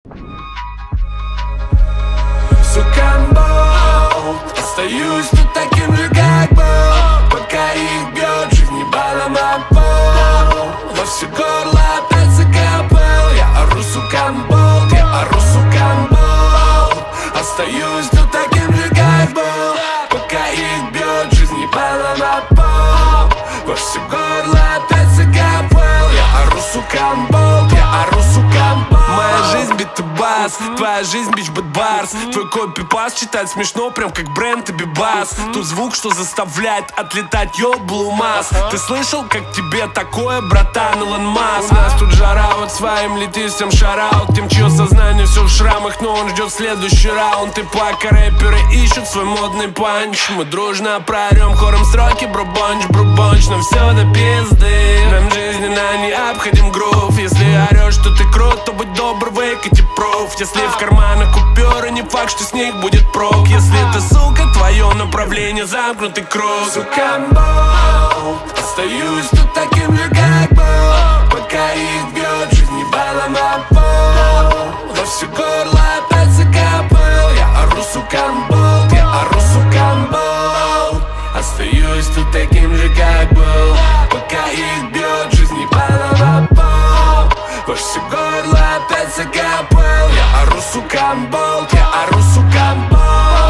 Сукамбол, остаюсь тут таким же, как был, пока их бьет жизнь ебалом об пол. Во все горло опять закопал. Я ору, сукамбол, я ору, сукамбол. Остаюсь тут таким же, как был, пока их бьет жизнь ебалом об пол. Во все горло опять закопал. Я ору, сукамбол, я ору, сукамбол. Моя жизнь биты бас, твоя жизнь бич бэтбарс. Твой копипаст читать смешно, прям как Брент и Бибас. Тут звук, что заставляет отлетать ёблумас. Ты слышал, как тебе такое, братан Илон Маск? У нас тут жара, вот своим лети, всем шараут. Тем, чье сознание все в шрамах, но он ждет следующий раунд. И пока рэперы ищут свой модный панч, мы дружно проорем хором строки брубонч, брубонч. Нам все до пизды, нам жизненно необходим грув. Если орешь, что ты крут, то будь добр, выкати пруф. Если в карманах купюры, не факт, что с них будет прок. Если ты, сука, твое направление замкнутый круг. Сукамбол, остаюсь тут таким же, как был, пока их бьет жизнь ебалом об пол. Во все горло опять закопал. Я ору, сукамбол, я ору, сукамбол. Остаюсь тут таким же, как был, пока их бьет жизнь ебалом об пол. Во все горло опять закопал. Я ору, сукамбол, я ору, сукамбол.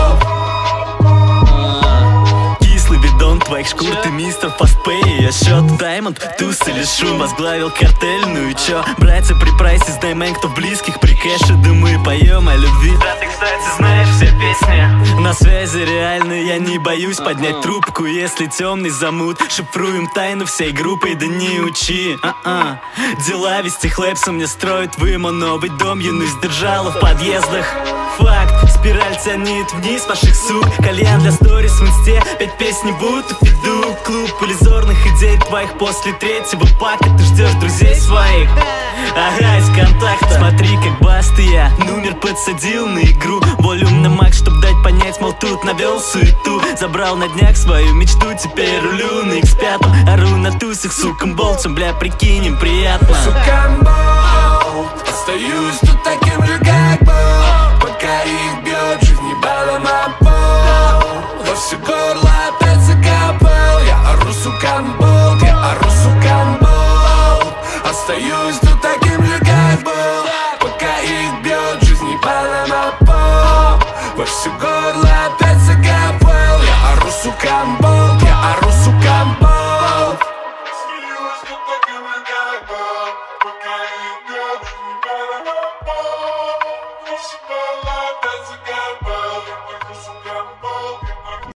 Кислый бидон твоих шкур, ты мистер фастпэй. Я счет Даймонд, туз или шум. Возглавил картель, ну и чё? Братья при прайсе, сдай мэн, кто в близких. При кэше, да мы поем о любви. Да ты, кстати, знаешь все песни. На связи реально, я не боюсь поднять трубку. Если темный замут, шифруем тайну всей группой. Да не учи, дела вести хлебсом мне строят вымон. Новый дом юность держала в подъездах. Факт, спираль тянет вниз ваших сук. Кальян для сторис в инсте, 5 песней будто фиду. Клуб иллюзорных идей твоих после третьего пака. Ты ждешь друзей своих, ага, из контакта. Смотри, как басты я номер подсадил на игру. Волюм на макс, чтоб дать понять, мол, тут навел суету. Забрал на днях свою мечту, теперь рулю на X5. Ору на тусах, сукамболцем, бля, прикинем, приятно. Сукамбол, остаюсь тут таким же, как был, пока их бьет жизнь ебалом об пол. Во все горло опять закопал. Я ору, сукамбол, я ору, сукамбол. Остаюсь тут таким же, как был, пока их бьет жизнь ебалом об пол. Во все